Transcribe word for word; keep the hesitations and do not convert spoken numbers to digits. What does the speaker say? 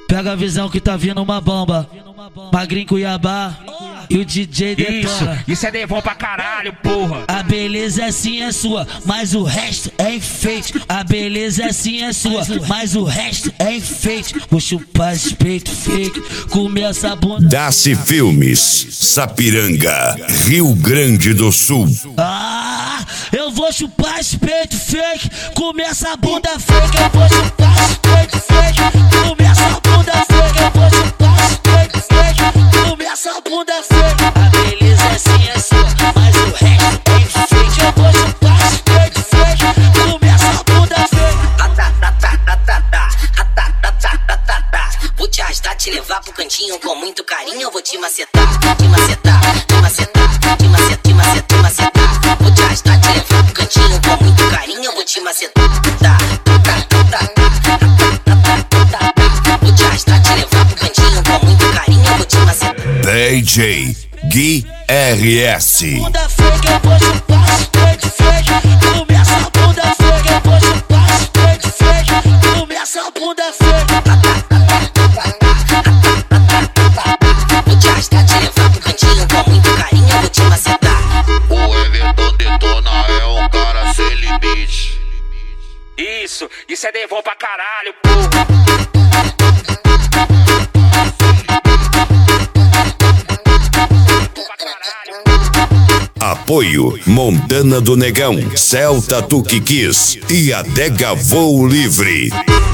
Pega a visão que tá vindo uma bomba. Magrinho Cuiabá e o D J detona. Isso, isso é devon pra caralho, porra. A beleza sim é sua, mas o resto é enfeite. A beleza sim é sua, mas o resto é enfeite. Vou chupar esse peito fake, começa a bunda. Daci Filmes, Sapiranga, Rio Grande do Sul. Ah, eu vou chupar esse peito fake, começa a bunda fake. Eu vou chupar esse peito fake, começa a bunda fake. Eu vou chupar esse peito fake, começa a bunda fake. A beleza sim é sua, mas o resto é enfeite. Eu vou chupar esse peito fake, começa a bunda fake. Vou te arrastar, te levar pro cantinho com muito carinho. Eu vou te macetar, te macetar, te macetar, te macetar, te macetar, te macetar. Vou te arrastar, te levar pro cantinho com muito carinho. Eu vou te macetar, vou te arrastar, te levar pro cantinho com muito carinho. Eu vou te macetar. D J Gui R S. Bunda fake, eu vou chupar esse peito fake, começa a bunda fake. Eu vou chupar esse peito fake, começa a bunda fake. Vou te arrastar, te levar pro cantinho com muito carinho. Eu vou te macetar. O Everton Detona é um cara sem limite. Isso, isso é devon pra caralho, porra. Apoio Montana do Negão, Celta Tuque Kiss e Adega Voo Livre.